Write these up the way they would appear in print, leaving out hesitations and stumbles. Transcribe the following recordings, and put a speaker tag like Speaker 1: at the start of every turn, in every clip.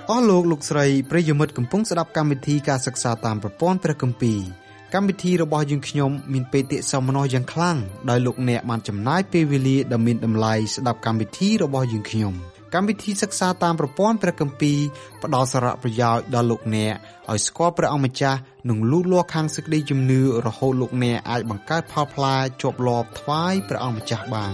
Speaker 1: អស់លោកលោកស្រីប្រិយមិត្តកំពុងស្ដាប់កម្មវិធីការសិក្សាតាមប្រព័ន្ធព្រះគម្ពីរកម្មវិធីរបស់យើងខ្ញុំមានបេតិសោមនស្សយ៉ាងខ្លាំងដោយលោកអ្នកបានចំណាយពេលវេលាដ៏មានតម្លៃស្ដាប់កម្មវិធីរបស់យើងខ្ញុំកម្មវិធីសិក្សាតាមប្រព័ន្ធព្រះគម្ពីរផ្ដល់សារៈប្រយោជន៍ដល់លោកអ្នកឲ្យស្គាល់ព្រះអង្គម្ចាស់និងលូតលាស់ខាងសេចក្តីជំនឿរហូតលោកអ្នកអាចបង្កើតផលផ្លែជាប់លាប់ថ្វាយព្រះអង្គម្ចាស់បាន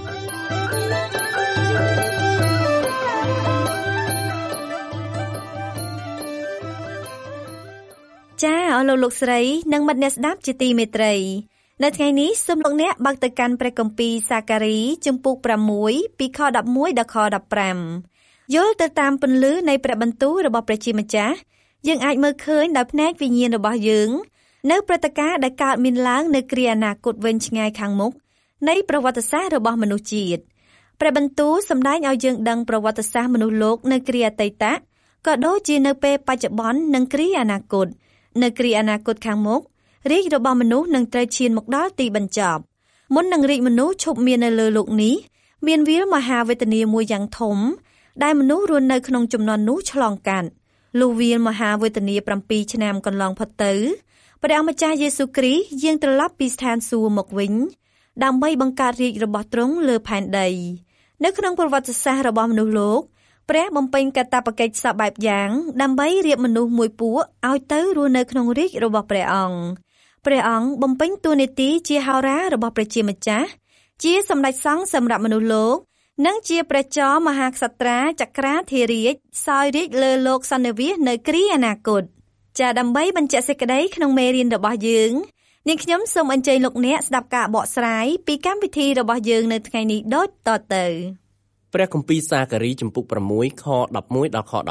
Speaker 2: ចាអស់លោកស្រីនិងមិត្តអ្នកស្ដាប់ជាទីមេត្រីនៅថ្ងៃនេះសូមលោកអ្នកបើកទៅកាន់ព្រះគម្ពីរសាការីជំពូក6ពីខ11ដល់ខ15យល់ទៅតាមពន្លឺនៃព្រះបន្ទូលរបស់ព្រះជាម្ចាស់យើងអាចមើលឃើញដោយភ្នែកវិញ្ញាណរបស់យើងនៅព្រឹត្តិការណ៍ដែលកើតមានឡើងនៅគ្រាអនាគតវែងឆ្ងាយខាងមុខនៃប្រវត្តិសាស្ត្ររបស់មនុស្សជាតិព្រះបន្ទូលសម្ដែងឲ្យយើងដឹងប្រវត្តិសាស្ត្រមនុស្សលោកនៅគ្រាអតីតក៏ដូចជានៅពេលបច្ចុប្បន្ននិងគ្រាអនាគតនៅគ្រាអនាគតខាងមុខរាជរបស់មនុស្សនឹងត្រូវឈានមកដល់ទីបញ្ចប់មុននឹងរាជមនុស្សឈប់មាននៅលើโลกនេះមានវាលមហាវេទនាមួយយ៉ាងធំដែលមនុស្សរស់នៅក្នុងជំនាន់នោះឆ្លងកាត់លុះវាលមហាវេទនា7ឆ្នាំកន្លងផុតទៅព្រះម្ចាស់យេស៊ូវគ្រីស្ទយាងត្រឡប់ពីស្ថានសួគ៌មកវិញដើម្បីបង្កើតរាជរបស់ទ្រង់លើផែនដីនៅក្នុងប្រវត្តិសាស្ត្ររបស់មនុស្សលោកព្រះបំពេញកាតព្វកិច្ចសពបែបយ៉ាងដើម្បីរៀបមនុស្សមួយពួកឲ្យទៅរស់នៅក្នុងរាជរបស់ព្រះអង្គបំពេញតួនាទីជាហោរារបស់ព្រះជាម្ចាស់ជាសម្ដេចសង្ឃសម្រាប់មនុស្សលោកនិងជាព្រះចរមហាក្សត្រាចក្រាធិរាជសោយរាជលើលោកសន្និវាសនៅគ្រាអនាគតចាដើម្បីបញ្ជាក់សេចក្តីក្នុងមេរៀនរបស់យើងនាងខ្ញុំសូមអញ្ជើញលោកអ្នកស្ដាប់ការបកស្រាយពីកម្មវិធីរបស់យើងនៅថ្ងៃនេះដូចតទៅ
Speaker 3: ព្រះគម្ពីរសាការីជំពូក6ខ11ដល់ខ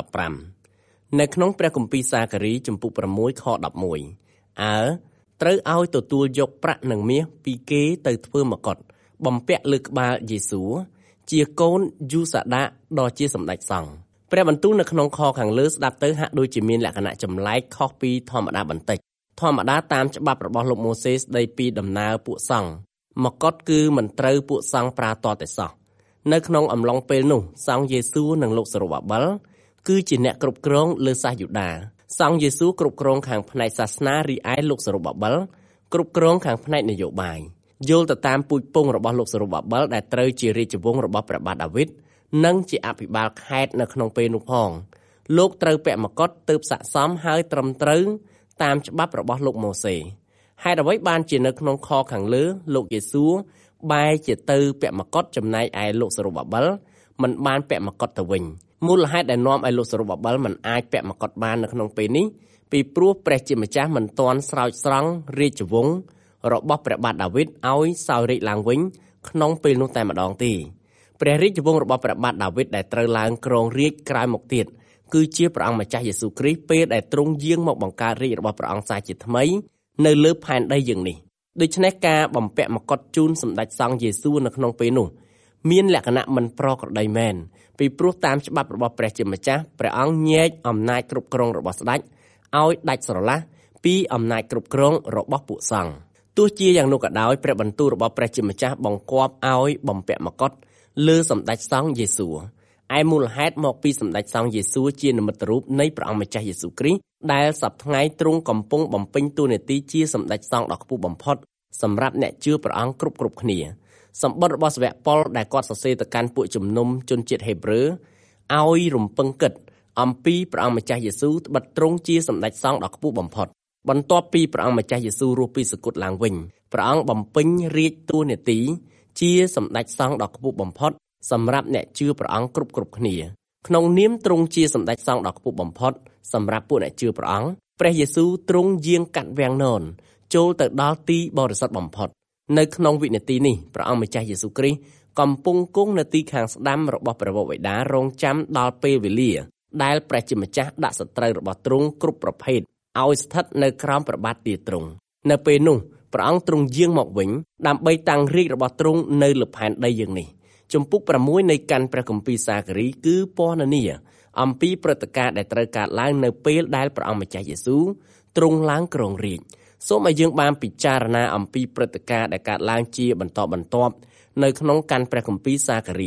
Speaker 3: 15នៅក្នុងព្រះគម្ពីរសាការីជំពូក6ខ11អើត្រូវឲ្យទទួលយកប្រាក់និងមាសពីគេទៅធ្វើមកុដបំពាក់លើក្បាលយេស៊ូជាកូនយូសាដាដ៏ជាសម្ដេចសង្ឃព្រះបន្ទូលនៅក្នុងខខាងលើស្ដាប់ទៅហាក់ដូចជាមានលក្ខណៈចម្លែកខុសពីធម្មតាបន្តិចធម្មតាតាមច្បាប់របស់លោកម៉ូសេស្ដីពីដំណើរពួកសង្ឃមកុដគឺមិនត្រូវពួកសង្ឃប្រើតតែសោះនៅក្នុងអំឡុងពេលនោះសង្ឃយេស៊ូនិងលោកសេរុបាបែលគឺជាអ្នកគ្រប់គ្រងលើសាសយូដាសង្ឃយេស៊ូគ្រប់គ្រងខាងផ្នែកសាសនារីឯលោកសេរុបាបែលគ្រប់គ្រងខាងផ្នែកនយោបាយយល់ទៅតាមពូជពងរបស់លោកសេរុបាបែលដែលត្រូវជារាជវង្សរបស់ព្រះបាទដាវីតនិងជាអភិបាលខេត្តនៅក្នុងពេលនោះផងលោកត្រូវពាក់មកុដទើបស័ក្តិសមហើយត្រឹមត្រូវតាមច្បាប់របស់លោកម៉ូសេហេតុអ្វីបានជានៅក្នុងខខាងលើលោកយេស៊ូបែរជាទៅពាក់មកុដចំណែកឯលោកសេរុបាបែលមិនបានពាក់មកុដទៅវិញមូលហេតុដែលនាំឲ្យលោកសេរុបាបែលមិនអាចពាក់មកុដបាននៅក្នុងពេលនេះពីព្រោះព្រះជាម្ចាស់មិនទាន់ស្រោចស្រង់រាជវង្សរបស់ព្រះបាទដាវីតឲ្យសោយរាជ្យឡើងវិញក្នុងពេលនោះតែម្ដងទេព្រះរាជវង្សរបស់ព្រះបាទដាវីតដែលត្រូវឡើងគ្រងរាជ្យក្រោយមកទៀតគឺជាព្រះអង្គម្ចាស់យេស៊ូគ្រីស្ទពេលដែលទ្រង់យាងមកបង្កើតរាជ្យរបស់ព្រះអង្គសាជាថ្មីនៅលើផែនដីយើងនេះដូច្នេះការបំពាក់មកុដជូនសម្ដេចសង្ឃយេស៊ូនៅក្នុងពេលនោះមានលក្ខណៈមិនប្រក្រតីមែនពីព្រោះតាមច្បាប់របស់ព្រះជាម្ចាស់ព្រះអង្គញែកអំណាចគ្រប់គ្រងរបស់ស្ដេចឲ្យដាច់ស្រឡះពីអំណាចគ្រប់គ្រងរបស់ពួកសង្ឃទោះជាយ៉ាងនោះក៏ដោយព្រះបន្ទូលរបស់ព្រះជាម្ចាស់បង្គាប់ឲ្យបំពាក់មកុដលើសម្ដេចសង្ឃយេស៊ូឯមូលហេតុមកពីសម្ដេចសង្ឃយេស៊ូជានិមិត្តរូបនៃព្រះអង្គម្ចាស់យេស៊ូគ្រីស្ទដែលសប្តាហ៍ថ្ងៃទ្រង់កំពុងបំពេញតួនាទីជាសម្ដេចសង្ឃដ៏ខ្ពស់បំផុតសម្រាប់អ្នកជឿព្រះអង្គគ្រប់គ្នាសម្បត្តិរបស់សាវកប៉ុលដែលគាត់សរសេរទៅកាន់ពួកជំនុំជនជាតិហេប្រឺឲ្យរំពឹងគិតអំពីព្រះអង្គម្ចាស់យេស៊ូត្បិតទ្រង់ជាសម្ដេចសង្ឃដ៏ខ្ពស់បំផុតបន្ទាប់ពីព្រះអង្គម្ចាស់យេស៊ូរស់ពីសគត់ឡើងវិញព្រះអង្គបំពេញរាជតួនាទីជាសម្ដេចសង្ឃដ៏ខ្ពស់បំផុតសម្រាប់អ្នកជឿព្រះអង្គគ្រប់គ្នាក្នុងនាមទ្រង់ជាសម្ដេចសង្ឃដ៏ខ្ពស់បំផុតសម្រាប់ពួកអ្នកជឿព្រះអង្គព្រះយេស៊ូទ្រង់យាងកាត់វាំងននចូលទៅដល់ទីបរិសុទ្ធបំផុតនៅក្នុងវិនាទីនេះព្រះអង្គម្ចាស់យេស៊ូគ្រីស្ទកំពុងគង់នៅទីខាងស្ដាំរបស់ព្រះវរបិតារងចាំដល់ពេលវេលាដែលព្រះជាម្ចាស់ដាក់សត្រូវរបស់ទ្រង់គ្រប់ប្រភេទឲ្យស្ថិតនៅក្រោមព្រះបាទទាទ្រង់នៅពេលនោះព្រះអង្គទ្រង់យាងមកវិញដើម្បីតាំងរាជរបស់ទ្រង់នៅលើផែនដីយើងនេះជំពូក6នៃកាន់ព្រះគម្ពីរសាការីគឺពណ៌នាអំពីព្រឹត្តិការណ៍ដែលត្រូវកើតឡើងនៅពេលដែលព្រះអង្គម្ចាស់យេស៊ូទ្រង់ឡើងគ្រងរាជ្យសូមឲ្យយើងបានពិចារណាអំពីព្រឹត្តិការណ៍ដែលកើតឡើងជាបន្តបន្ទាប់នៅក្នុងកាន់ព្រះគម្ពីរសាការី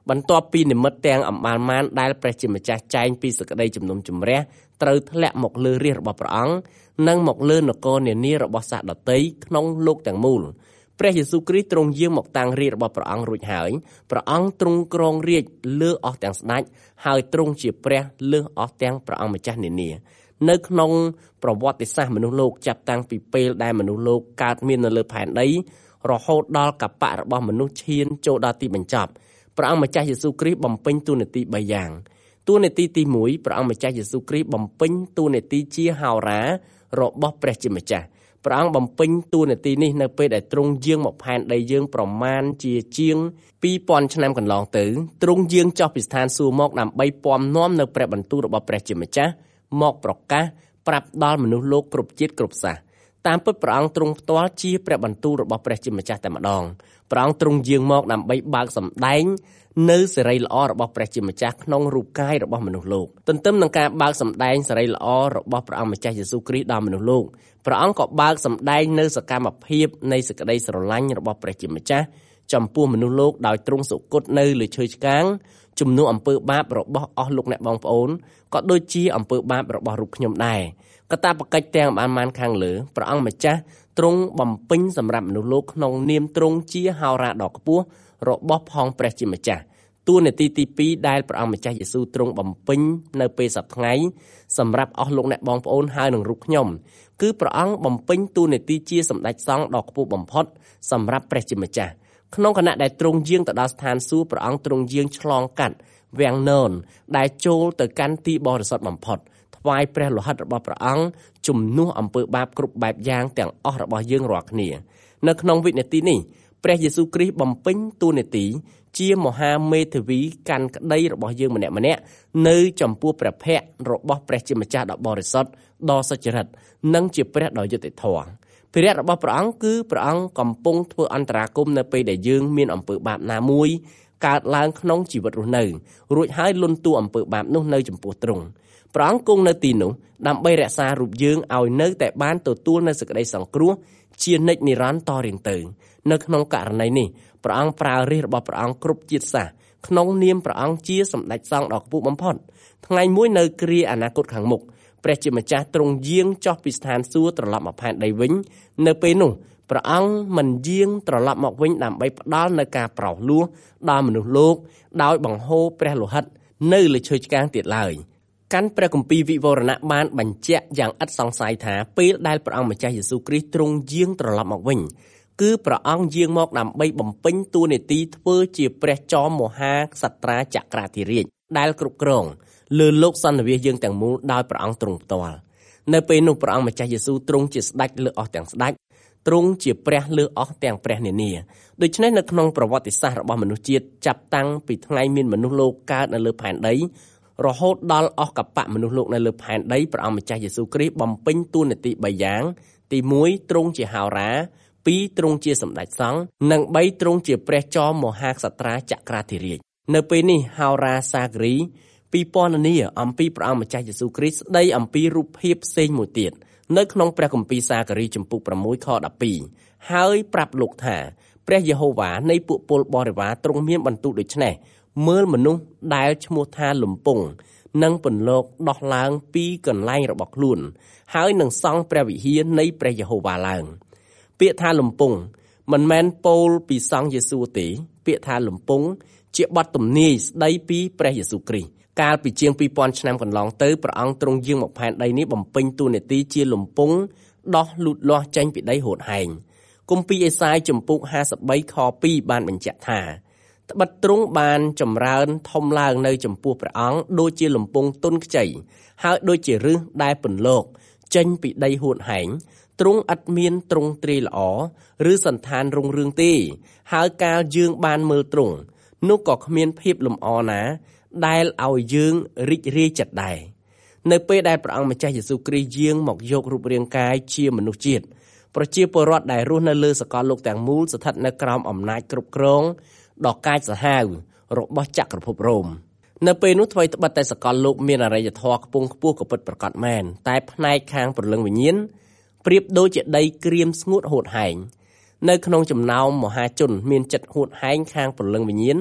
Speaker 3: បន្ទាប់ពីនិមិត្តទាំងអំបាលម៉ានដែលព្រះជាម្ចាស់ចែងពីសេចក្តីជំនុំជម្រះត្រូវធ្លាក់មកលើរាជរបស់ព្រះអង្គនិងមកលើនគរនានារបស់សាសដតីក្នុងលោកទាំងមូលព្រះយេស៊ូវគ្រីស្ទទ្រង់យាងមកតាំងរាជរបស់ព្រះអង្គរួចហើយព្រះអង្គទ្រង់គ្រងរាជលើអស់ទាំងស្ដេចហើយទ្រង់ជាព្រះលើអស់ទាំងព្រះអង្គម្ចាស់នានានៅក្នុងប្រវត្តិសាស្ត្រមនុស្សលោកចាប់តាំងពីពេលដែលមនុស្សលោកកើតមាននៅលើផែនដីរហូតដល់កបៈរបស់មនុស្សឈានចូលដល់ទីបញ្ចប់ព្រះអង្គម្ចាស់យេស៊ូវគ្រីស្ទបំពេញតួនាទី3យ៉ាងតួនាទីទី1ព្រះអង្គម្ចាស់យេស៊ូវគ្រីស្ទបំពេញតួនាទីជាហោរារបស់ព្រះជាម្ចាស់ព្រះអង្គបំពេញតួនាទីនេះនៅពេលដែលទ្រង់យាងមកផែនដីយើងប្រមាណជាជាង 2000 ឆ្នាំកន្លងទៅទ្រង់យាងចុះពីស្ថានសួគ៌មកដើម្បីពំនាំនៅព្រះបន្ទូលរបស់ព្រះជាម្ចាស់មកប្រកាសប្រាប់ដល់មនុស្សលោកគ្រប់ជាតិគ្រប់សាសន៍តាមពិតព្រះអង្គទ្រង់ផ្ទាល់ជាព្រះបន្ទូលរបស់ព្រះជាម្ចាស់តែម្ដងព្រះអង្គទ្រង់យាងមកដើម្បីបើកសម្ដែងនៅសេរីល្អរបស់ព្រះជាម្ចាស់ក្នុងរូបកាយរបស់មនុស្សលោកទន្ទឹមនឹងការបើកសម្ដែងសេរីល្អរបស់ព្រះអង្គម្ចាស់យេស៊ូវគ្រីស្ទដល់មនុស្សលោកព្រះអង្គក៏បើកសម្ដែងនៅសកម្មភាពនៃសេចក្តីស្រឡាញ់របស់ព្រះជាម្ចាស់ចំពោះមនុស្សលោកដោយទ្រង់សុគតនៅលើឈើឆ្កាងជំនួសអំពើបាបរបស់អស់លោកអ្នកបងប្អូនក៏ដូចជាអំពើបាបរបស់រូបខ្ញុំដែរកតាបកិច្ចទាំងបានខាងលើព្រះអង្គម្ចាស់ទ្រង់បំពេញសម្រាប់មនុស្សលោកក្នុងនាមទ្រង់ជាហោរាដ៏ខ្ពស់របស់ផងព្រះជាម្ចាស់តួនាទីទី2ដែលព្រះអង្គម្ចាស់យេស៊ូវទ្រង់បំពេញនៅពេលសប្តាហ៍ថ្ងៃសម្រាប់អស់លោកអ្នកបងប្អូនហើយនឹងរូបខ្ញុំគឺព្រះអង្គបំពេញតួនាទីជាសម្ដេចសង្ឃដ៏ខ្ពស់បំផុតសម្រាប់ព្រះជាម្ចាស់ក្នុងគណៈដែលទ្រង់យាងទៅដល់ស្ថានសួគ៌ព្រះអង្គទ្រង់យាងឆ្លងកាត់វាំងននដែលចូលទៅកាន់ទីបរិសុទ្ធបំផុតថ្វាយព្រះលោហិតរបស់ព្រះអង្គជំនួសអំពើបាបគ្រប់បែបយ៉ាងទាំងអស់របស់យើងរាល់គ្នានៅក្នុងវិនាទីនេះព្រះយេស៊ូវគ្រីស្ទបំពេញតួនាទីជាមហាមេធាវីកាន់ក្តីរបស់យើងម្នាក់ៗនៅចំពោះព្រះភ័ក្ត្ររបស់ព្រះជាម្ចាស់ដ៏បរិសុទ្ធដ៏សុចរិតនិងជាព្រះដ៏យុត្តិធម៌ព្រះរាជរបស់ព្រះអង្គគឺព្រះអង្គកំពុងធ្វើអន្តរាគមន៍នៅពេលដែលយើងមានអំពើបាបណាមួយកើតឡើងក្នុងជីវិតរស់នៅរួចហើយលន់តួអំពើបាបនោះនៅចំពោះទ្រង់ព្រះអង្គគង់នៅទីនោះដើម្បីរក្សារូបយើងឲ្យនៅតែបានទទួលនូវសេចក្តីសង្គ្រោះជានិច្ចនិរន្តរ៍តរៀងទៅនៅក្នុងករណីនេះព្រះអង្គប្រើរាជរបស់ព្រះអង្គគ្រប់ជាតិសាសន៍ក្នុងនាមព្រះអង្គជាសម្ដេចសង្ឃដ៏ខ្ពស់បំផុតថ្ងៃមួយនៅគ្រាអនាគតខាងមុខព្រះជាម្ចាស់ទ្រង់យាងចុះពីស្ថានសួគ៌ត្រឡប់មកផែនដីវិញនៅពេលនោះព្រះអង្គមិនយាងត្រឡប់មកវិញដើម្បីផ្ដល់នូវការប្រោសលោះដល់មនុស្សលោកដោយបង្ហូរព្រះលោហិតនៅលើឈើឆ្កាងទៀតឡើយកាន់ព្រះគម្ពីរវិវរណៈបានបញ្ជាក់យ៉ាងឥតសង្ស័យថាពេលដែលព្រះអង្គម្ចាស់យេស៊ូវគ្រីស្ទទ្រង់យាងត្រឡប់មកវិញគឺព្រះអង្គយាងមកដើម្បីបំពេញតួនាទីធ្វើជាព្រះចោមមហាក្សត្រាចក្រាធិរាជដែលគ្រប់គ្រងលើលោកសន្និវាសយើងទាំងមូលដោយព្រះអង្គទ្រង់ផ្ទាល់នៅពេលនោះព្រះអង្គម្ចាស់យេស៊ូវទ្រង់ជាស្ដេចលើអស់ទាំងស្ដេចទ្រង់ជាព្រះលើអស់ទាំងព្រះនានាដូច្នេះនៅក្នុងប្រវត្តិសាស្ត្ររបស់មនុស្សជាតិចាប់តាំងពីថ្ងៃមានមនុស្សលោកកើតនៅលើផែនដីរហូតដល់អស់កបៈមនុស្សលោកនៅលើផែនដីព្រះអង្គម្ចាស់យេស៊ូវគ្រីស្ទបំពេញតួនាទី3យ៉ាងទី1ទ្រង់ជាហោរា2ទ្រង់ជាសម្ដេចសង្ឃនិង3ទ្រង់ជាព្រះចោមមហាក្សត្រាចក្រាធិរាជនៅពេលនេះហោរាសាគរីពីពណ៌នាអំពីព្រះអង្គម្ចាស់យេស៊ូវគ្រីស្ទស្ដីអំពីរូបភាពផ្សេងមួយទៀតនៅក្នុងព្រះគម្ពីរសាគរីចំពុក6ខ12ហើយប្រាប់លោកថាព្រះយេហូវ៉ានៃពួកពលបរិវារទ្រង់មានបន្ទូលដូច្នេះមើលមនុស្សដែលឈ្មោះថាលំពងនិងពន្លកដោះឡើងពីកន្លែងរបស់ខ្លួនហើយនឹងសង់ព្រះវិហារនៃព្រះយេហូវ៉ាឡើងពាក្យថាលំពងមិនមែនពោលពីសង្ឃយេស៊ូវទេពាក្យថាលំពងជាបទទំនាយស្ដីពីព្រះយេស៊ូវគ្រីស្ទកាលពីជាង 2000 ឆ្នាំកន្លងទៅព្រះអង្គទ្រង់យាងមកផែនដីនេះបំពេញតួនាទីជាលំពងដោះលូតលាស់ចេញពីដីហួតហែងគម្ពីរអេសាយចំពុក53ខ2បានបញ្ជាក់ថាត្បិតទ្រង់បានចម្រើនធំឡើងនៅចំពោះព្រះអង្គដូចជាលំពងទុនខ្ចីហើយដូចជាឫសដែលពន្លកចេញពីដីហួតហែងទ្រង់ឥតមានទ្រង់ទ្រាយល្អឬសន្តានរុងរឿងទេហើយកាលយើងបានមើលទ្រង់នោះក៏គ្មានភាពលំអណាដែលឲ្យយើងរីករាយចិត្តដែរនៅពេលដែលព្រះអង្គម្ចាស់យេស៊ូវគ្រីស្ទយាងមកយករូបរាងកាយជាមនុស្សជាតិប្រជាពលរដ្ឋដែលរស់នៅលើសកលលោកទាំងមូលស្ថិតនៅក្រោមអំណាចគ្រប់គ្រងដ៏កាចសាហាវរបស់ចក្រភពរ៉ូមនៅពេលនោះថ្មីត្បិតតែសកលលោកមានអរិយធម៌ខ្ពង់ខ្ពស់ក៏ពិតប្រាកដមែនតែផ្នែកខាងព្រលឹងវិញ្ញាណប្រៀបដូចជាដីក្រៀមស្ងួតហួតហែងនៅក្នុងចំណោមមហាជនមានចិត្តហួតហែងខាងព្រលឹងវិញ្ញាណ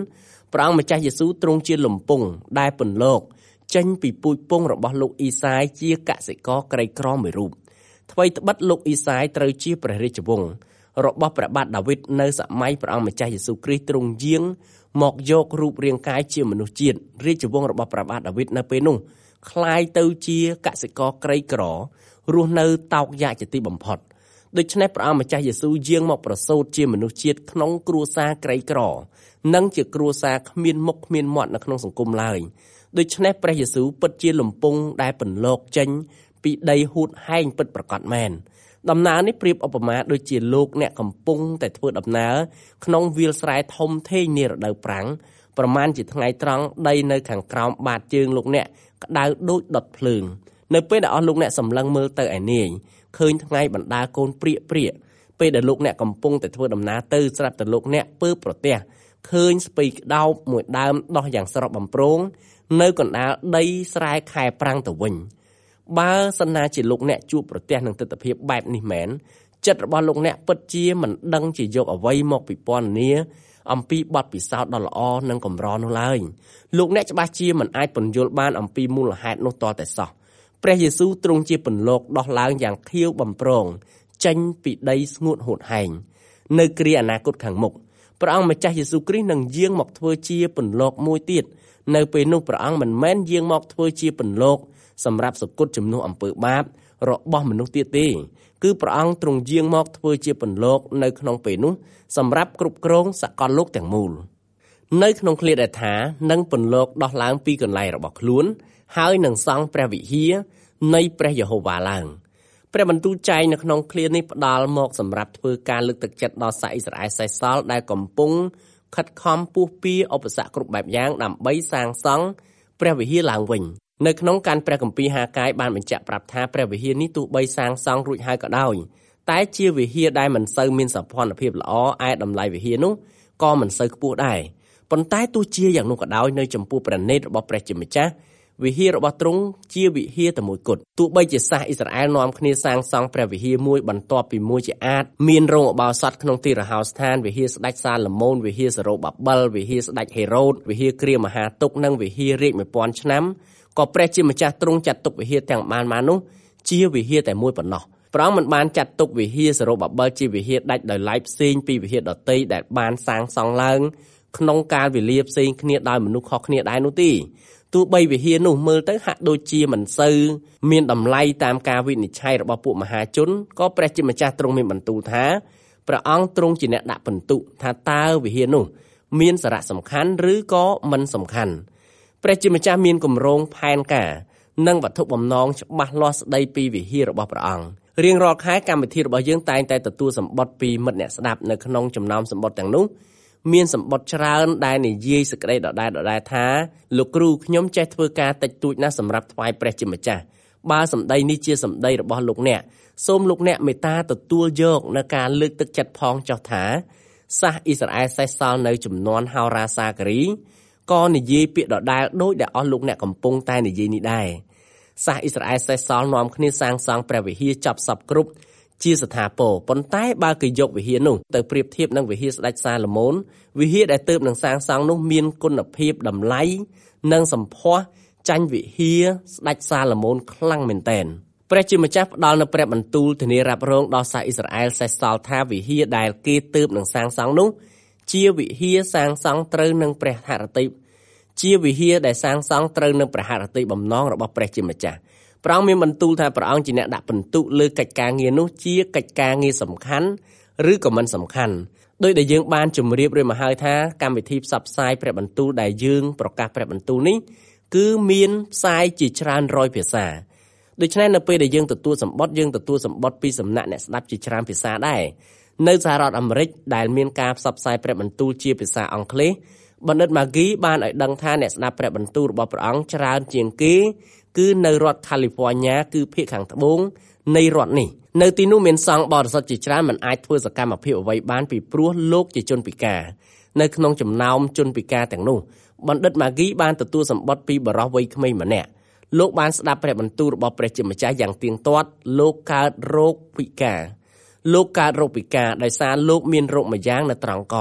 Speaker 3: ព្រះអង្គម្ចាស់យេស៊ូវទ្រង់ជាលំពង់ដែលពន្លកចេញពីពូជពង្សរបស់លោកអ៊ីសាយជាកសិករក្រីក្រមួយរូបថ្មីត្បិតលោកអ៊ីសាយត្រូវជាព្រះរាជវង្សរបស់ព្រះបាទដាវីតនៅសម័យព្រះអង្គម្ចាស់យេស៊ូវគ្រីស្ទទ្រង់យាងមកយករូបរាងកាយជាមនុស្សជាតិរាជវង្សរបស់ព្រះបាទដាវីតនៅពេលនោះคล้ายទៅជាកសិករក្រីក្ររស់នៅតោកយ៉ាកជាទីបំផុតដូច្នេះព្រះអង្គម្ចាស់យេស៊ូវយាងមកប្រសូតជាមនុស្សជាតិក្នុងគ្រួសារក្រីក្រនិងជាគ្រួសារគ្មានមុខគ្មានមាត់នៅក្នុងសង្គមឡើយដូច្នេះព្រះយេស៊ូវពិតជាលំពង់ដែលពន្លកចេញពីដីហួតហែងពិតប្រាកដមែនដំណើរនេះប្រៀបឧបមាដូចជាលោកអ្នកកំពុងតែធ្វើដំណើរក្នុងវាលស្រែធំធេងនារដូវប្រាំងប្រមាណជាថ្ងៃត្រង់ដីនៅខាងក្រោមបាតជើងលោកអ្នកក្តៅដូចដុតភ្លើងនៅពេលដែលអស់លោកអ្នកសម្លឹងមើលទៅឯនាយឃើញថ្ងៃបណ្ដាកូនព្រាកពេលដែលលោកអ្នកកំពុងតែធ្វើដំណើរទៅស្រាប់តែលោកអ្នកពើប្រទះឃើញស្ពៃក្តោបមួយដើមដោះយ៉ាងស្រស់បំព្រងនៅកណ្ដាលដីស្រែខែប្រាំងទៅវិញបើសិនណាជាលោកអ្នកជួបប្រទះនឹងទិដ្ឋភាពបែបនេះមែនចិត្តរបស់លោកអ្នកពិតជាមិនដឹងជាយកអ្វីមកពិពណ៌នាអំពីបទពិសោធន៍ដ៏ល្អនិងកម្រនោះឡើយលោកអ្នកច្បាស់ជាមិនអាចពន្យល់បានអំពីមូលហេតុនោះតតែសោះព្រះយេស៊ូវទ្រង់ជាពន្លកដោះឡើងយ៉ាងខៀវបំព្រងចេញពីដីស្ងួតហួតហែងនៅគ្រាអនាគតខាងមុខព្រះអង្គម្ចាស់យេស៊ូវគ្រីស្ទនឹងយាងមកធ្វើជាពន្លកមួយទៀតនៅពេលនោះព្រះអង្គមិនមែនយាងមកធ្វើជាពន្លកសម្រាប់សគត់ជំនួសអំពើបាបរបស់មនុស្សទៀតទេគឺព្រះអង្គទ្រង់យាងមកធ្វើជាពន្លកនៅក្នុងពេលនោះសម្រាប់គ្រប់គ្រងសកលលោកទាំងមូលនៅក្នុងឃ្លាដែលថានឹងពន្លកដោះឡើងពីកន្លែងរបស់ខ្លួនហើយនឹងសង់ព្រះវិហារនៃព្រះយេហូវ៉ាឡើងព្រះបន្ទូលចែងនៅក្នុងឃ្លានេះផ្ដាល់មកសម្រាប់ធ្វើការលើកទឹកចិត្តដល់សាសអ៊ីស្រាអែលសេសសល់ដែលកំពុងខិតខំពុះពៀឧបសគ្គគ្រប់បែបយ៉ាងដើម្បីសាងសង់ព្រះវិហារឡើងវិញនៅក្នុងកានព្រះគម្ពីរហាកាយបានបញ្ជាក់ប្រាប់ថាព្រះវិហារនេះទោះបីសាងសង់រួចហើយក៏ដោយតែជាវិហារដែលមិនសូវមានសោភ័ណភាពល្អឯតម្លៃវិហារនោះក៏មិនសូវខ្ពស់ដែរប៉ុន្តែទោះជាយ៉ាងនោះក៏ដោយនៅចំពោះព្រះនេតរបស់ព្រះជាម្ចាស់វិហាររបស់ទ្រង់ជាវិហារតែមួយគត់ទោះបីជាសាសអ៊ីស្រាអែលនាំគ្នាសាងសង់ព្រះវិហារមួយបន្ទាប់ពីមួយជាអាចមានរោងឧបោសថក្នុងទីរហោស្ថានវិហារស្ដេចសាឡូមោនវិហារសេរូបាបិលវិហារស្ដេចហេរ៉ូតវិហារគ្រាមហាទុកនិងវិហាររាជ 1000 ឆ្នាំក៏ព្រះជាម្ចាស់ទ្រង់ចាត់ទុកវិហារទាំងបានមកនោះជាវិហារតែមួយប៉ុណ្ណោះព្រះអង្គមិនបានចាត់ទុកវិហារសេរូបាបិលជាវិហារដាច់ដោយឡែកផ្សេងពីវិហារដទៃដែលបានសាងសង់ឡើងក្នុងកាលវេលាផ្សេងគ្នាដោយមនុស្សខុសគ្នាដែរនោះទេទោះបីវិហារនោះមើលទៅហាក់ដូចជាមិនសូវមានតម្លៃតាមការវិនិច្ឆ័យរបស់ពួកមហាជនក៏ព្រះជាម្ចាស់ទ្រង់មានបន្ទូលថាព្រះអង្គទ្រង់ជាអ្នកដាក់ពិន្ទុថាតើវិហារនោះមានសារៈសំខាន់ឬក៏មិនសំខាន់ព្រះជាម្ចាស់មានគម្រោងផែនការនិងវត្ថុបំណងច្បាស់លាស់ស្ដីពីវិហាររបស់ព្រះអង្គរៀងរាល់ខែកម្មវិធីរបស់យើងតែងតែទទួលសម្បត្តិពីមិត្តអ្នកស្ដាប់នៅក្នុងចំណោមសម្បត្តិទាំងនោះមានសម្បត្តិច្រើនដែលនិយាយសេចក្តីដដែលថាលោកគ្រូខ្ញុំចេះធ្វើការតិចតួចណាស់សម្រាប់ថ្វាយព្រះជាម្ចាស់បើសម្ដីនេះជាសម្ដីរបស់លោកអ្នកសូមលោកអ្នកមេត្តាទទួលយកនៅការលើកទឹកចិត្តផងចុះថាសាសអ៊ីស្រាអែលសេសសល់នៅចំនួនហោរាសាការីក៏និយាយពាក្យដដែលដូចដែលអស់លោកអ្នកកំពុងតែនិយាយនេះដែរសាសអ៊ីស្រាអែលសេសសល់នាំគ្នាសាងសង់ព្រះវិហារចប់សពគ្រប់ជាស្ថាពរប៉ុន្តែបើគេយកវិហារនោះទៅប្រៀបធៀបនឹងវិហារស្ដេចសាឡូមោនវិហារដែលទើបនឹងសាងសង់នោះមានគុណភាពតម្លៃនិងសម្ផស្សចាញ់វិហារស្ដេចសាឡូមោនខ្លាំងមែនទែនព្រះជាម្ចាស់ផ្ដល់នូវព្រះបន្ទូលធានារ៉ាប់រងដល់សាសអ៊ីស្រាអែលសេសសល់ថាវិហារដែលគេទើបនឹងសាងសង់នោះជាវិហារសាងសង់ត្រូវនឹងព្រះហឫទ័យជាវិហារដែលសាងសង់ត្រូវនឹងព្រះហឫទ័យបំណងរបស់ព្រះជាម្ចាស់ព្រះអង្គមានបន្ទូលថាព្រះអង្គជាអ្នកដាក់ពិន្ទុលើកិច្ចការងារនោះជាកិច្ចការងារសំខាន់ឬក៏មិនសំខាន់ដោយដែលយើងបានជម្រាបរួចមកហើយថាកម្មវិធីផ្សព្វផ្សាយព្រះបន្ទូលដែលយើងប្រកាសព្រះបន្ទូលនេះគឺមានផ្សាយជាច្រើនរយភាសាដូច្នេះនៅពេលដែលយើងទទួលសម្បត្តិយើងទទួលសម្បត្តិពីសំណាក់អ្នកស្ដាប់ជាច្រើនភាសាដែរនៅសហរដ្ឋអាមេរិកដែលមានការផ្សព្វផ្សាយព្រះបន្ទូលជាភាសាអង់គ្លេសបណ្ឌិត Maggie បានឲ្យដឹងថាអ្នកស្ដាប់ព្រះបន្ទូលរបស់ព្រះអង្គច្រើនជាងគេគឺនៅរដ្ឋ California គឺភាគខាងត្បូងនៃរដ្ឋនេះនៅទីនោះមានសង្ឃបរិសុទ្ធជាច្រើនមិនអាចធ្វើសកម្មភាពអ្វីបានពីព្រោះលោកជាជនពិការនៅក្នុងចំណោមជនពិការទាំងនោះបណ្ឌិត Maggie បានទទួលសម្បត្តិពីបរិសុទ្ធវ័យក្មេងម្នាក់លោកបានស្ដាប់ព្រះបន្ទូលរបស់ព្រះជាម្ចាស់យ៉ាងទៀងទាត់លោកកើតរោគពិការដោយសារលោកមានរោគមួយយ៉ាងនៅត្រង់កទ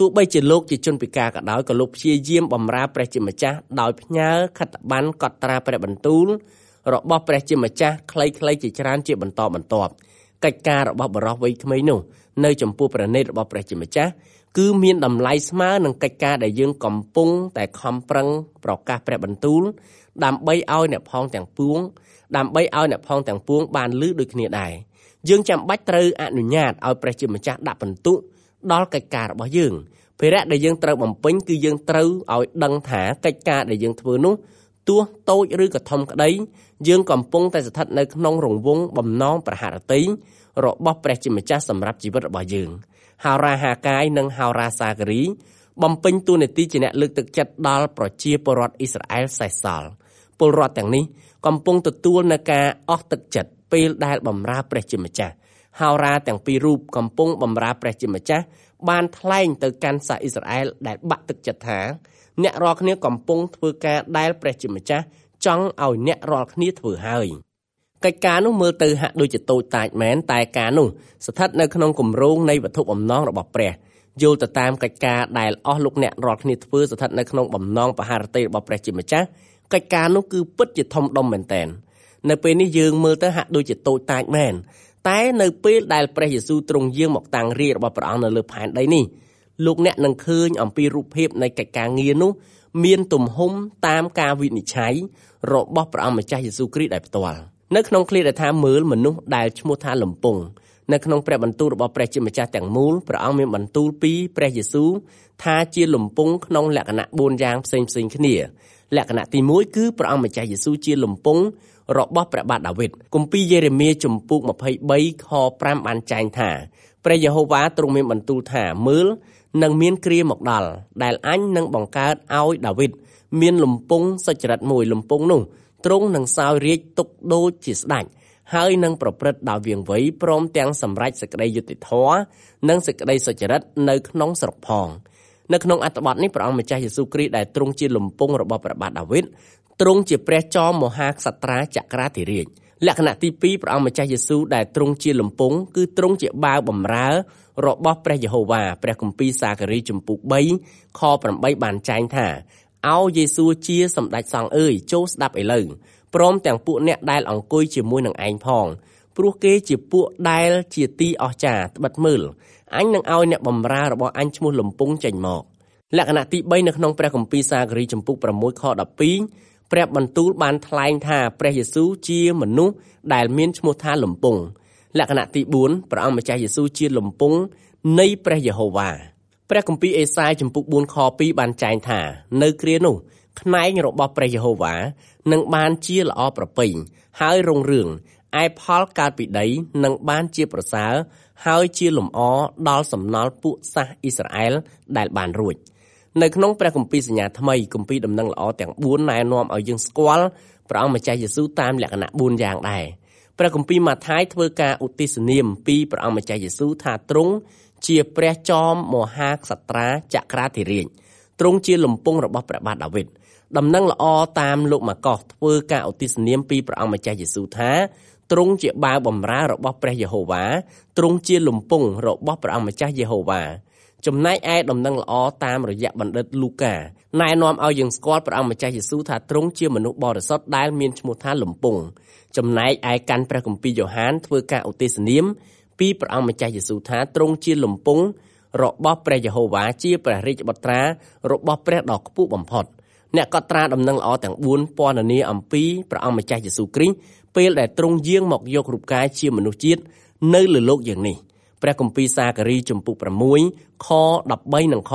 Speaker 3: ទោះបីជាលោកជាជនពិការក៏ដោយក៏លោកព្យាយាមបម្រើព្រះជាម្ចាស់ដោយផ្ញើខិត្តប័ណ្ណកត់ត្រាព្រះបន្ទូលរបស់ព្រះជាម្ចាស់ខ្លីៗជាច្រើនជាបន្តបន្ទាប់កិច្ចការរបស់បរិសុទ្ធវ័យក្មេងនោះនៅចំពោះព្រះនេតរបស់ព្រះជាម្ចាស់គឺមានតម្លៃស្មើនឹងកិច្ចការដែលយើងកំពុងតែខំប្រឹងប្រកាសព្រះបន្ទូលដើម្បីឲ្យអ្នកផងទាំងពួងបានឮដូចគ្នាដែរយើងចាំបាច់ត្រូវអនុញ្ញាតឲ្យព្រះជាម្ចាស់ដាក់ពិន្ទុដល់កិច្ចការរបស់យើងភារៈដែលយើងត្រូវបំពេញគឺយើងត្រូវឲ្យដឹងថាកិច្ចការដែលយើងធ្វើនោះទោះតូចឬក៏ធំក្តីយើងកំពុងតែស្ថិតនៅក្នុងរង្វង់បំណងប្រហារតីរបស់ព្រះជាម្ចាស់សម្រាប់ជីវិតរបស់យើងហោរាហាកាយនិងហោរាសាការីបំពេញតួនាទីជាអ្នកលើកទឹកចិត្តដល់ប្រជាពលរដ្ឋអ៊ីស្រាអែលសេសសល់ពលរដ្ឋទាំងនេះកំពុងទទួលនៅការអស់ទឹកចិត្តពេលដែលបម្រើព្រះជាម្ចាស់ហោរាទាំងពីររូបកំពុងបម្រើព្រះជាម្ចាស់បានថ្លែងទៅកាន់សាសអ៊ីស្រាអែលដែលបាក់ទឹកចិត្តថាអ្នករាល់គ្នាកំពុងធ្វើការដែលព្រះជាម្ចាស់ចង់ឲ្យអ្នករាល់គ្នាធ្វើហើយកិច្ចការនោះមើលទៅហាក់ដូចជាតូចតាចមែនតែការនោះស្ថិតនៅក្នុងគម្រោងនៃវត្ថុបំណងរបស់ព្រះយល់ទៅតាមកិច្ចការដែលអស់លោកអ្នករាល់គ្នាធ្វើស្ថិតនៅក្នុងបំណងបហារតីរបស់ព្រះជាម្ចាស់កិច្ចការនោះគឺពិតជាធំដុំមែនទែននៅពេលនេះយើងមើលទៅហាក់ដូចជាតូចតាចមែនតែនៅពេលដែលព្រះយេស៊ូវទ្រង់យាងមកតាំងរាជ្យរបស់ព្រះអង្គនៅលើផែនដីនេះលោកអ្នកនឹងឃើញអំពីរូបភាពនៃកិច្ចការងារនោះមានទំហំតាមការវិនិច្ឆ័យរបស់ព្រះអង្គម្ចាស់យេស៊ូវគ្រីស្ទដោយផ្ទាល់នៅក្នុងឃ្លាដែលថាមើលមនុស្សដែលឈ្មោះថាលំពងនៅក្នុងព្រះបន្ទូលរបស់ព្រះជាម្ចាស់ទាំងមូលព្រះអង្គមានបន្ទូលពីព្រះយេស៊ូវថាជាលំពងក្នុងលក្ខណៈ4យ៉ាងផ្សេងៗគ្នាលក្ខណៈទី1គឺព្រះអង្គម្ចាស់យេស៊ូវជាលំពងរបស់ព្រះបាទដាវីតគម្ពីរយេរេមៀជំពូក23ខ5បានចែងថាព្រះយេហូវ៉ាទ្រង់មានបន្ទូលថាមើលនឹងមានគ្រាមកដល់ដែលអញនឹងបង្កើតឲ្យដាវីតមានលំពងសុចរិតមួយលំពងនោះទ្រង់នឹងសោយរាជ្យទុកដូចជាស្ដេចហើយនឹងប្រព្រឹត្តដោយវាងវៃព្រមទាំងសម្រេចសេចក្តីយុត្តិធម៌និងសេចក្តីសុចរិតនៅក្នុងស្រុកផងនៅក្នុងអត្ថបទនេះព្រះអង្គម្ចាស់យេស៊ូវគ្រីស្ទដែលទ្រង់ជាលំពងរបស់ព្រះបាទដាវីតទ្រង់ជាព្រះចោមមហាក្សត្រាចក្រាធិរាជលក្ខណៈទី2ព្រះអង្គម្ចាស់យេស៊ូវដែលទ្រង់ជាលំពងគឺទ្រង់ជាបាវបម្រើរបស់ព្រះយេហូវ៉ាព្រះគម្ពីរសាការីជំពូក3ខ8បានចែងថាឱយេស៊ូវជាសម្ដេចសង្ឃអើយចូលស្ដាប់ឥឡូវព្រមទាំងពួកអ្នកដែលអង្គុយជាមួយនឹងឯងផងព្រោះគេជាពួកដែលជាទីអស្ចារ្យត្បិតមើលអញនឹងឲ្យអ្នកបម្រើរបស់អញឈ្មោះលំពងចេញមកលក្ខណៈទី3នៅក្នុងព្រះគម្ពីរសាការីជំពូក6ខ12ព្រះបន្ទូលបានថ្លែងថាព្រះយេស៊ូវជាមនុស្សដែលមានឈ្មោះថាលំពងលក្ខណៈទី4ព្រះអង្គម្ចាស់យេស៊ូវជាលំពងនៃព្រះយេហូវ៉ាព្រះគម្ពីរអេសាយជំពូក4ខ2បានចែងថានៅគ្រានោះខ្នែងរបស់ព្រះយេហូវ៉ានឹងបានជាល្អប្រពៃហើយរុងរឿងឯផលកើតពីដីនឹងបានជាប្រសើរហើយជាលំអដល់សំណល់ពួកសាសអ៊ីស្រាអែលដែលបានរួចនៅក្នុងព្រះគម្ពីរសញ្ញាថ្មីគម្ពីរដំណឹងល្អទាំង4ណែនាំឲ្យយើងស្គាល់ព្រះអង្គម្ចាស់យេស៊ូវតាមលក្ខណៈ4យ៉ាងដែរព្រះគម្ពីរម៉ាថាយធ្វើការឧទ្ទិសនាមពីព្រះអង្គម្ចាស់យេស៊ូវថាទ្រង់ជាព្រះចោមមហាក្សត្រាចក្រាធិរាជទ្រង់ជាលំពងរបស់ព្រះបាទដាវីតដំណឹងល្អតាមលោកម៉ាកុសធ្វើការឧទ្ទិសនាមពីព្រះអង្គម្ចាស់យេស៊ូវថាទ្រង់ជាបាវបម្រើរបស់ព្រះយេហូវ៉ាទ្រង់ជាលំពងរបស់ព្រះអង្គម្ចាស់យេហូវ៉ាចំណែកឯដំណឹងល្អតាមរយៈបណ្ឌិតលូកាណែនាំឲ្យយើងស្គាល់ព្រះអង្គម្ចាស់យេស៊ូវថាទ្រង់ជាមនុស្សបរិសុទ្ធដែលមានឈ្មោះថាលំពងចំណែកឯកាន់ព្រះគម្ពីរយ៉ូហានធ្វើការឧទ្ទិសនាមពីព្រះអង្គម្ចាស់យេស៊ូវថាទ្រង់ជាលំពងរបស់ព្រះយេហូវ៉ាជាព្រះរាជបុត្រារបស់ព្រះដ៏ខ្ពស់បំផុតអ្នកកត់ត្រាដំណឹងល្អទាំង4ពណ៌នាអំពីព្រះអង្គម្ចាស់យេស៊ូវគ្រីស្ទពេលដែលទ្រង់យាងមកយករូបកាយជាមនុស្សជាតិនៅលើលោកយ៉ាងនេះព្រះគម្ពីរសាការីជំពូក6ខ13និងខ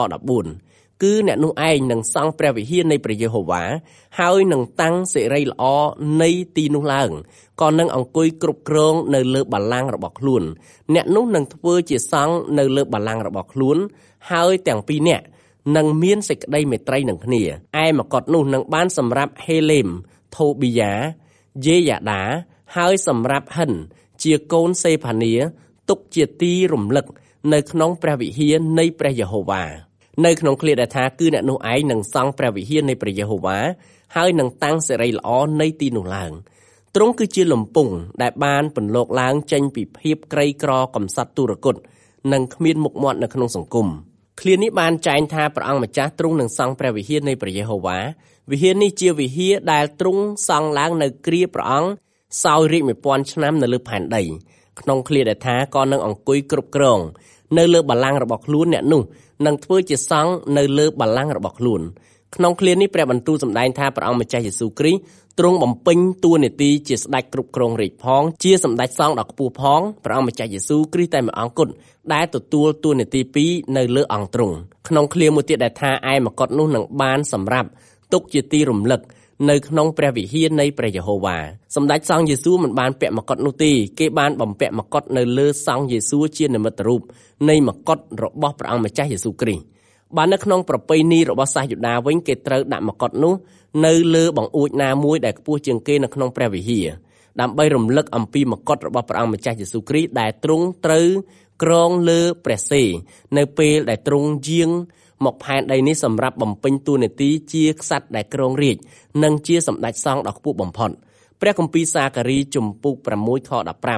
Speaker 3: 14គឺអ្នកនោះឯងនឹងសង់ព្រះវិហារនៃព្រះយេហូវ៉ាហើយនឹងតាំងសិរីល្អនៃទីនោះឡើងក៏នឹងអង្គុយគ្រប់គ្រងនៅលើបល្ល័ង្ករបស់ខ្លួនអ្នកនោះនឹងធ្វើជាសង្ឃនៅលើបល្ល័ង្ករបស់ខ្លួនហើយទាំងពីរនាក់នឹងមានសេចក្តីមេត្រីនឹងគ្នាឯមកុដនោះនឹងបានសម្រាប់ហេលេមថូប៊ីយ៉ាយេយ៉ាដាហើយសម្រាប់ហិនជាកូនសេផានីទុកជាទីរំលឹកនៅក្នុងព្រះវិហារនៃព្រះយេហូវ៉ានៅក្នុងឃ្លាដែលថាគឺអ្នកនោះឯងនឹងសង់ព្រះវិហារនៃព្រះយេហូវ៉ាហើយនឹងតាំងសិរីល្អនៃទីនោះឡើងទ្រង់គឺជាលំពងដែលបានពន្លកឡើងចេញពីភាពក្រីក្រកំសត់ទុរគតនិងគ្មានមុខមាត់នៅក្នុងសង្គមឃ្លានេះបានចែងថាព្រះអង្គម្ចាស់ទ្រង់នឹងសង់ព្រះវិហារនៃព្រះយេហូវ៉ាវិហារនេះជាវិហារដែលទ្រង់សង់ឡើងនៅគ្រាព្រះអង្គសោយរាជ 1000 ឆ្នាំនៅលើផែនដីក្នុងឃ្លាដែលថាក៏នឹងអង្គុយគ្រប់គ្រងនៅលើបល្ល័ង្ករបស់ខ្លួនអ្នកនោះនឹងធ្វើជាសង្ឃនៅលើបល្ល័ង្ករបស់ខ្លួនក្នុងឃ្លានេះព្រះបន្ទូលសម្ដែងថាព្រះអង្គម្ចាស់យេស៊ូវគ្រីស្ទទ្រង់បំពេញតួនាទីជាស្ដេចគ្រប់គ្រងរាជផងជាសម្ដេចសង្ឃដ៏ខ្ពស់ផងព្រះអង្គម្ចាស់យេស៊ូវគ្រីស្ទតែមួយអង្គគត់ដែលទទួលតួនាទីពីរនៅលើអង្គទ្រង់ក្នុងឃ្លាមួយទៀតដែលថាឯមកុដនោះនឹងបានសម្រាប់ទុកជាទីរំលឹកនៅក្នុងព្រះវិហារនៃព្រះយេហូវ៉ាសម្ដេចសង្ឃយេស៊ូវមិនបានពាក់មកុដនោះទេគេបានបំពាក់មកុដនៅលើសង្ឃយេស៊ូវជានិមិត្តរូបនៃមកុដរបស់ព្រះអង្គម្ចាស់យេស៊ូវគ្រីស្ទបាននៅក្នុងប្រពៃណីរបស់សាសយូដាវិញគេត្រូវដាក់មកុដនោះនៅលើបង្អួចណាមួយដែលខ្ពស់ជាងគេនៅក្នុងព្រះវិហារដើម្បីរំលឹកអំពីមកុដរបស់ព្រះអង្គម្ចាស់យេស៊ូវគ្រីស្ទដែលទ្រង់ត្រូវក្រងលើព្រះសេនៅពេលដែលទ្រង់យាងមកផែនដីនេះសម្រាប់បំពេញតួនាទីជាក្សត្រដែលគ្រងរាជ្យនិងជាសម្ដេចសង្ឃដ៏ខ្ពស់បំផុតព្រះគម្ពីរសាការីជំពូក 6 ខ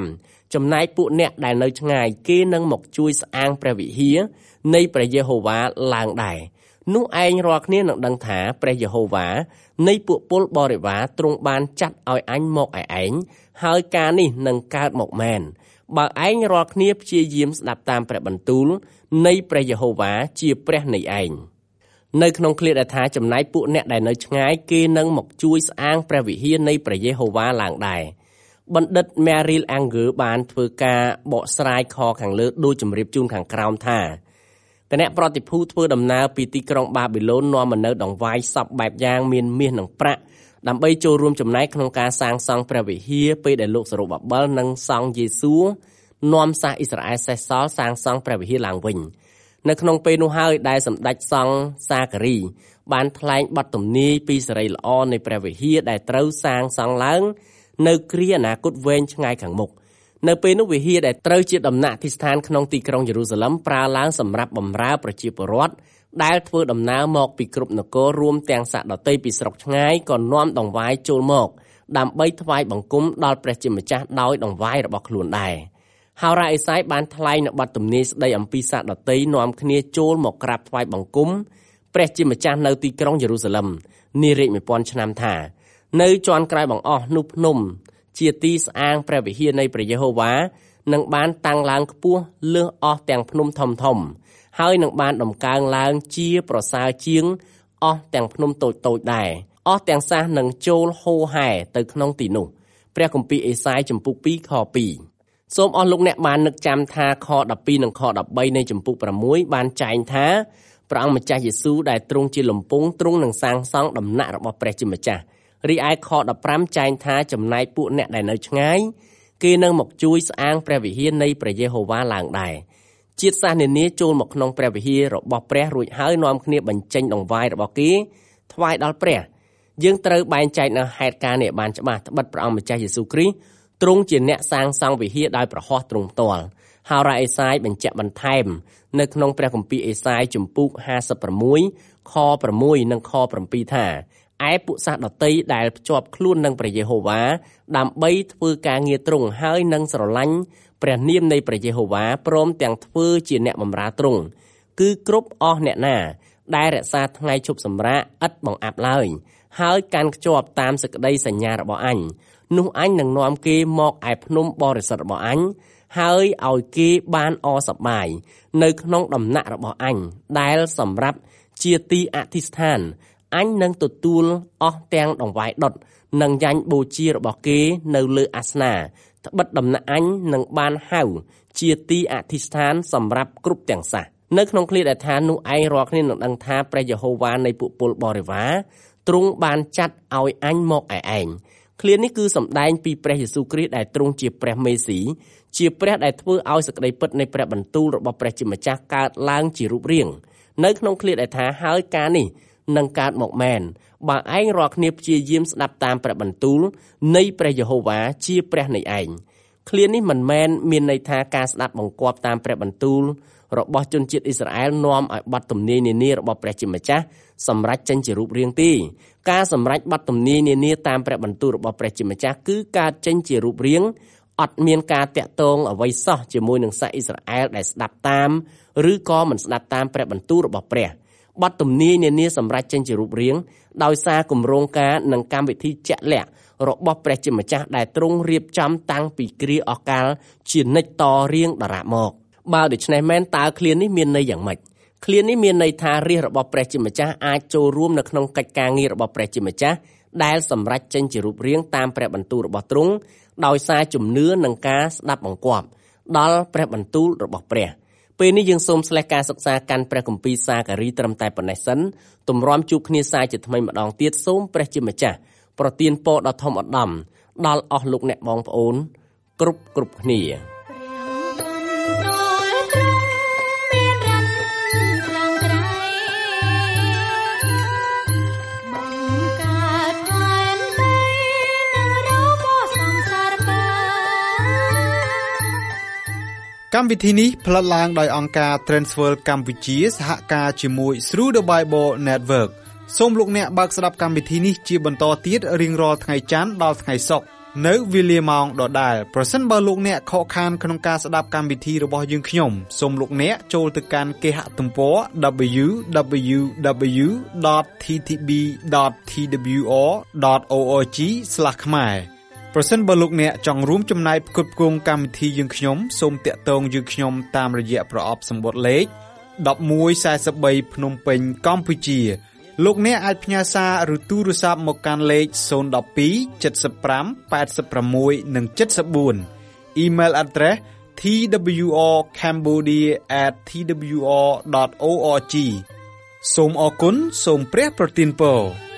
Speaker 3: 15 ចំណែកពួកអ្នកដែលនៅឆ្ងាយគេនឹងមកជួយស្អាងព្រះវិហារនៃព្រះយេហូវ៉ាឡើងដែរនោះឯងរាល់គ្នានឹងដឹងថាព្រះយេហូវ៉ានៃពួកពលបរិវារទ្រង់បានចាត់ឲ្យអញមកឯឯងហើយការនេះនឹងកើតមកមែនបើឯងរាល់គ្នាព្យាយាមស្ដាប់តាមព្រះបន្ទូលនៃព្រះយេហូវ៉ាជាព្រះនៃឯងនៅក្នុងឃ្លាដែលថាចំណែកពួកអ្នកដែលនៅឆ្ងាយគេនឹងមកជួយស្អាងព្រះវិហារនៃព្រះយេហូវ៉ាឡើងដែរបណ្ឌិត Merrill Anger បានធ្វើការបកស្រាយខខាងលើដូចជម្រាបជូនខាងក្រោមថាគណៈប្រតិភូធ្វើដំណើរពីទីក្រុងបាប៊ីឡូននាំមកនៅដង្វាយសពបែបយ៉ាងមានមាសនិងប្រាក់ដើម្បីចូលរួមចំណែកក្នុងការសាងសង់ព្រះវិហារពេលដែលលោកសរុបបាបិលនិងសង្ឃយេស៊ូវនាំសាសអ៊ីស្រាអែលសេសសល់សាងសង់ព្រះវិហារឡើងវិញនៅក្នុងពេលនោះហើយដែលសម្ដេចសង្ឃសាការីបានថ្លែងបទទំនាយពីសេរីល្អនៃព្រះវិហារដែលត្រូវសាងសង់ឡើងនៅគ្រាអនាគតវែងឆ្ងាយខាងមុខនៅពេលនោះវិហារដែលត្រូវជាដំណាក់ទីស្ថានក្នុងទីក្រុងយេរូសាឡឹមប្រើឡើងសម្រាប់បម្រើប្រជាពលរដ្ឋដែលធ្វើដំណើរមកពីគ្រប់នគររួមទាំងសាសដទៃពីស្រុកឆ្ងាយក៏នាំដង្វាយចូលមកដើម្បីថ្វាយបង្គំដល់ព្រះជាម្ចាស់ដោយដង្វាយរបស់ខ្លួនដែរហោរ៉ាអេសាយបានថ្លែងនៅបទទំនាយស្ដីអំពីសាសដទៃនាំគ្នាចូលមកក្រាបថ្វាយបង្គំព្រះជាម្ចាស់នៅទីក្រុងយេរូសាឡឹមនារេច 1000 ឆ្នាំថានៅជាន់ក្រោយបង្អស់នោះភ្នំជាទីស្អាងព្រះវិហារនៃព្រះយេហូវ៉ានឹងបានតាំងឡើងខ្ពស់លើសអស់ទាំងភ្នំធំធំហើយនឹងបានដំកើងឡើងជាប្រសើរជាងអស់ទាំងភ្នំតូចៗដែរអស់ទាំងសាសនឹងចូលហូរហែទៅក្នុងទីនោះព្រះគម្ពីរអេសាយជំពូក 2 ខ 2សូមអស់លោកអ្នកបាននឹកចាំថាខ 12 និងខ 13 នៃជំពូក 6 បានចែងថាព្រះអង្គម្ចាស់យេស៊ូវដែលទ្រង់ជាលំពងទ្រង់នឹងសាងសង់ដំណាក់របស់ព្រះជាម្ចាស់រីឯខ 15 ចែងថាចំណែកពួកអ្នកដែលនៅឆ្ងាយគេនឹងមកជួយស្អាងព្រះវិហារនៃព្រះយេហូវ៉ាឡើងដែរជាតិសាសនានាចូលមកក្នុងព្រះវិហាររបស់ព្រះរួចហើយនាំគ្នាបញ្ចេញដង្វាយរបស់គេថ្វាយដល់ព្រះយើងត្រូវបែងចែកនៅហេតុការណ៍នេះបានច្បាស់ត្បិតព្រះអង្គម្ចាស់យេស៊ូវគ្រីស្ទទ្រង់ជាអ្នកសាងសង់វិហារដោយប្រហោះទ្រង់ផ្ទាល់ហោរ៉ាអេសាយបញ្ជាក់បន្ថែមនៅក្នុងព្រះគម្ពីរអេសាយជំពូក 56 ខ 6 និង ខ 7 ថាឯពួកសាសដតីដែលភ្ជាប់ខ្លួននឹងព្រះយេហូវ៉ាដើម្បីធ្វើការងារទ្រង់ហើយនឹងស្រឡាញ់ព្រះនាមនៃព្រះយេហូវ៉ាព្រមទាំងធ្វើជាអ្នកបម្រើទ្រង់គឺគ្រប់អស់អ្នកណាដែលរក្សាថ្ងៃឈប់សម្រាកឥតបង្អាប់ឡើយហើយកាន់ខ្ជាប់តាមសេចក្តីសញ្ញារបស់អញនោះអញនឹងនាំគេមកឯភ្នំបរិសុទ្ធរបស់អញហើយឲ្យគេបានអសប្បាយនៅក្នុងដំណាក់របស់អញដែលសម្រាប់ជាទីអធិស្ឋានអញនឹងទទួលអស់ទាំងដង្វាយដុតនិងយ៉ាញ់បូជារបស់គេនៅលើអាសនាត្បិតដំណាក់អញនឹងបានហៅជាទីអធិស្ឋានសម្រាប់គ្រប់ទាំងសាសនៅក្នុងឃ្លាដែលថានោះឯងរាល់គ្នានឹងដឹងថាព្រះយេហូវ៉ានៃពួកពលបរិវារទ្រង់បានចាត់ឲ្យអញមកឯឯងឃ្លានេះគឺសម្ដែងពីព្រះយេស៊ូវគ្រីស្ទដែលទ្រង់ជាព្រះមេស៊ីជាព្រះដែលធ្វើឲ្យសេចក្តីពិតនៃព្រះបន្ទូលរបស់ព្រះជាម្ចាស់កើតឡើងជារូបរាងនៅក្នុងឃ្លាដែលថាហើយការនេះនឹងកើតមកមែនបើឯងរាល់គ្នាព្យាយាមស្ដាប់តាមព្រះបន្ទូលនៃព្រះយេហូវ៉ាជាព្រះនៃឯងឃ្លានេះមិនមែនមានន័យថាការស្ដាប់បង្គាប់តាមព្រះបន្ទូលរបស់ជនជាតិអ៊ីស្រាអែលនាំឲ្យបទទំនាយនានារបស់ព្រះជាម្ចាស់សម្រេចចេញជារូបរាងទេការសម្រេចបទទំនាយនានាតាមព្រះបន្ទូលរបស់ព្រះជាម្ចាស់គឺកើតចេញជារូបរាងអត់មានការតាក់ទងអ្វីសោះជាមួយនឹងសាសអ៊ីស្រាអែលដែលស្ដាប់តាមឬក៏មិនស្ដាប់តាមព្រះបន្ទូលរបស់ព្រះបទទំនាយនានាសម្រាប់ចេញជារូបរាងដោយសារគម្រោងការនិងកម្មវិធីជាក់លាក់របស់ព្រះជាម្ចាស់ដែលទ្រង់រៀបចំតាំងពីគ្រាអកាលជានិច្ចតរៀងដរាបមកបើដូច្នេះមែនតើឃ្លានេះមានន័យយ៉ាងម៉េចឃ្លានេះមានន័យថារាជរបស់ព្រះជាម្ចាស់អាចចូលរួមនៅក្នុងកិច្ចការងាររបស់ព្រះជាម្ចាស់ដែលសម្រេចចេញជារូបរាងតាមព្រះបន្ទូលរបស់ទ្រង់ដោយសារជំនឿនិងការស្ដាប់បង្គាប់ដល់ព្រះបន្ទូលរបស់ព្រះពេលនេះយើងសូមស្លេះការសិក្សាកាន់ព្រះគម្ពីរសាការីត្រឹមតែប៉ុណ្ណេះសិនទម្រាំជួបគ្នាសាជាថ្មីម្ដងទៀតសូមព្រះជាម្ចាស់ប្រទានពរដ៏ធំឧត្តមដល់អស់លោកអ្នកបងប្អូនគ្រប់គ្នា
Speaker 1: កម្មវិធីនេះផ្លាត់ឡើងដោយអង្គការ Transworld កម្ពុជាសហការជាមួយ Through the Bible Network សូមលោកអ្នកបើកស្ដាប់កម្មវិធីនេះជាបន្តទៀតរៀងរាល់ថ្ងៃច័ន្ទដល់ថ្ងៃសុក្រនៅវេលាម៉ោងដដែលប្រសិនបើលោកអ្នកខកខានក្នុងការស្ដាប់កម្មវិធីរបស់យើងខ្ញុំសូមលោកអ្នកចូលទៅកាន់គេហទំព័រ www.ttb.twr.org/ ខ្មែរប្រសិនបើលោកអ្នកចង់រួមចំណែកផ្គត់ផ្គង់កម្មវិធីយើងខ្ញុំសូមតាក់ទងយើងខ្ញុំតាមរយៈប្រអប់សម្បត្តិលេខ1143ភ្នំពេញកម្ពុជាលោកអ្នកអាចផ្ញើសារឬទូរស័ព្ទមកកាន់លេខ012 75 86 និង 74 Email address twrcambodia@twr.org សូមអរគុណសូមព្រះប្រទានពរ